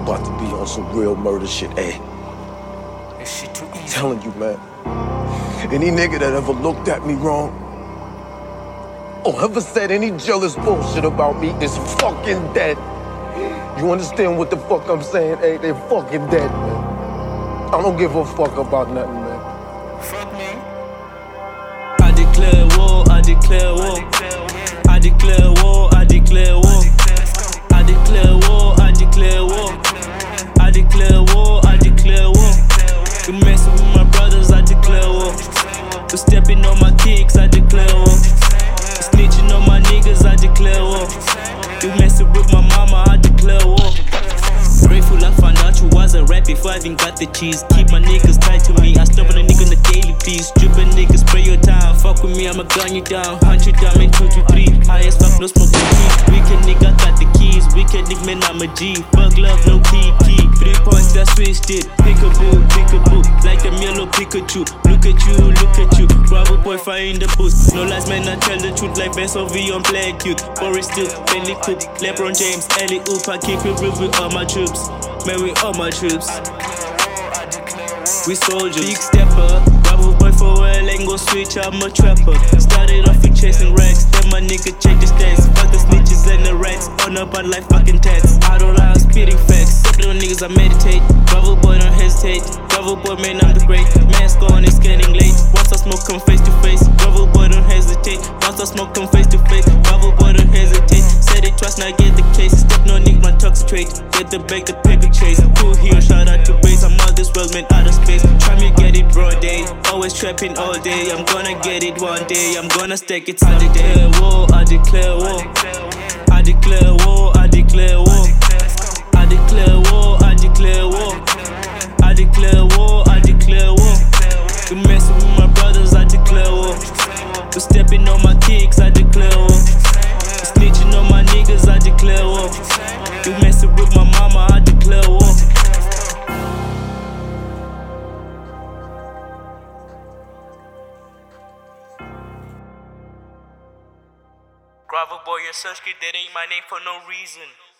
I'm about to be on some real murder shit, eh? This shit too easy. I'm telling you, man. Any nigga that ever looked at me wrong or ever said any jealous bullshit about me is fucking dead. You understand what the fuck I'm saying? Hey, they're fucking dead, man. I don't give a fuck about nothing, man. Fuck me. I declare war, I declare war. I declare war, I declare war. I declare war, I declare war. I declare war, I declare war. You messing with my brothers, I declare war. You stepping on my kicks, I declare war. You snitching on my niggas, I declare war. You messing with my mama, I declare war. Grateful I found out you was a rap before I even got the cheese. Keep my niggas tied to me, I stop on a nigga on a daily piece. Drippin' niggas, spray your time. Fuck with me, I'ma gun you down. Hunt you down in 2 to 3. High as fuck, no smoke, no weed. Weekend nigga got the keys. Weekend nigga, man, I'm a G. Fuck love, no key. 3 points, that switched it. Pick-a-boo. Like the yellow Pikachu. Look at you. Bravo boy, fire in the booth. No lies, man, I tell the truth. Like Vessel V on Play Cute. Boris Still, Bentley Coupe. LeBron James, Ellie Oop. I keep it real with all my troops. Man, with all my troops. We soldiers. Big stepper. Bravo boy for well, ain't gon' switch, I'm a trapper. Started off with chasing racks. Then my nigga check the stats. Fuck the snitches and the rats. On up on like fucking tats. I don't lie, I'm spitting facts. Step little niggas, I meditate. Bravo boy, don't hesitate. Bravo boy, man, I'm the great. Mask on, it's getting late. Once I smoke, come face to face. Bravo boy, don't hesitate. Once I smoke, come face to face. Bravo boy, don't hesitate. Said it twice, now I get the case. Step no nigga, my toxic get the bag, the paper chase. Cool hero, shout out to base. I'm out this world, man, out of space. Try me get it broad day. Always trapping all day. I'm gonna get it one day. I'm gonna stack it someday. I declare war, I declare war. I declare war, I declare war. I declare war, I declare war. I declare war, I declare war. You messing with my brothers, I declare war. You stepping on my kicks, I declare war. You snitching on my niggas, I declare war. You messing with my mama, I declare war. Bravo boy, your search kid, that ain't my name for no reason.